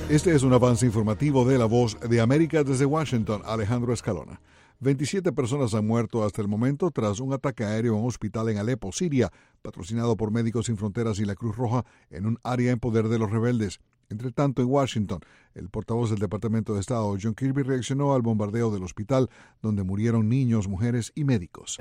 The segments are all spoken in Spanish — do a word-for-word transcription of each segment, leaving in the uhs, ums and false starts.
Este es un avance informativo de La Voz de América desde Washington. Alejandro Escalona. veintisiete personas han muerto hasta el momento tras un ataque aéreo a un hospital en Alepo, Siria, patrocinado por Médicos Sin Fronteras y la Cruz Roja, en un área en poder de los rebeldes. Entre tanto, en Washington, el portavoz del Departamento de Estado, John Kirby, reaccionó al bombardeo del hospital, donde murieron niños, mujeres y médicos.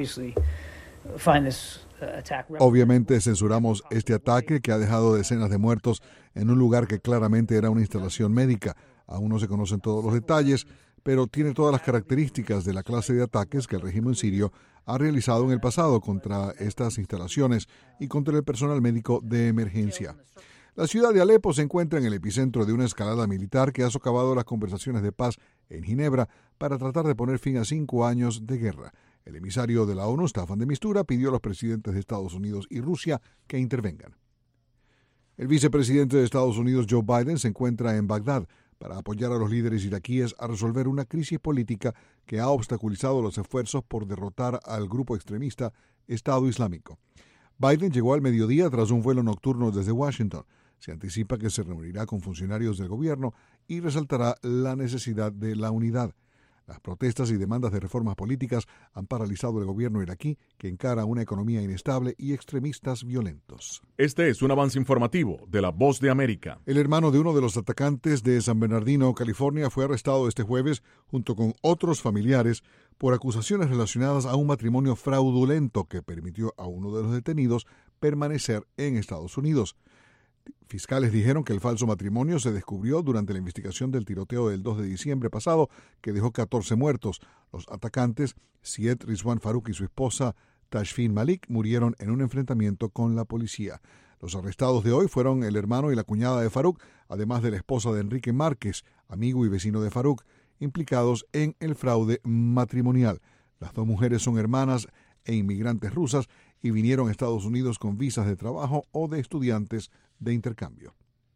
Obviamente censuramos este ataque que ha dejado decenas de muertos en un lugar que claramente era una instalación médica. Aún no se conocen todos los detalles, pero tiene todas las características de la clase de ataques que el régimen sirio ha realizado en el pasado contra estas instalaciones y contra el personal médico de emergencia. La ciudad de Alepo se encuentra en el epicentro de una escalada militar que ha socavado las conversaciones de paz en Ginebra para tratar de poner fin a cinco años de guerra. El emisario de la ONU, Staffan de Mistura, pidió a los presidentes de Estados Unidos y Rusia que intervengan. El vicepresidente de Estados Unidos, Joe Biden, se encuentra en Bagdad para apoyar a los líderes iraquíes a resolver una crisis política que ha obstaculizado los esfuerzos por derrotar al grupo extremista Estado Islámico. Biden llegó al mediodía tras un vuelo nocturno desde Washington. Se anticipa que se reunirá con funcionarios del gobierno y resaltará la necesidad de la unidad. Las protestas y demandas de reformas políticas han paralizado el gobierno iraquí, que encara una economía inestable y extremistas violentos. Este es un avance informativo de La Voz de América. El hermano de uno de los atacantes de San Bernardino, California, fue arrestado este jueves junto con otros familiares por acusaciones relacionadas a un matrimonio fraudulento que permitió a uno de los detenidos permanecer en Estados Unidos. Fiscales dijeron que el falso matrimonio se descubrió durante la investigación del tiroteo del dos de diciembre pasado, que dejó catorce muertos. Los atacantes, Syed Rizwan Farouk y su esposa Tashfin Malik, murieron en un enfrentamiento con la policía. Los arrestados de hoy fueron el hermano y la cuñada de Farouk, además de la esposa de Enrique Márquez, amigo y vecino de Farouk, implicados en el fraude matrimonial. Las dos mujeres son hermanas e inmigrantes rusas y vinieron a Estados Unidos con visas de trabajo o de estudiantes de intercambio.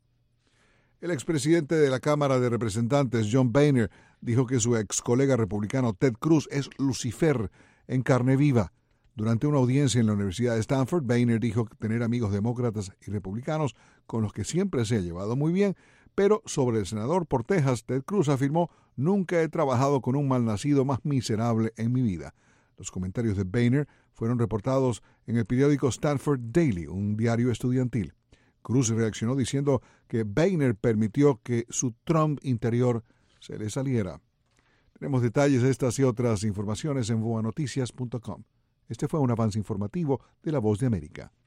El expresidente de la Cámara de Representantes, John Boehner, dijo que su ex colega republicano Ted Cruz es Lucifer en carne viva. Durante una audiencia en la Universidad de Stanford, Boehner dijo tener amigos demócratas y republicanos con los que siempre se ha llevado muy bien, pero sobre el senador por Texas, Ted Cruz afirmó: «Nunca he trabajado con un malnacido más miserable en mi vida». Los comentarios de Boehner fueron reportados en el periódico Stanford Daily, un diario estudiantil. Cruz reaccionó diciendo que Boehner permitió que su Trump interior se le saliera. Tenemos detalles de estas y otras informaciones en voa noticias punto com. Este fue un avance informativo de La Voz de América.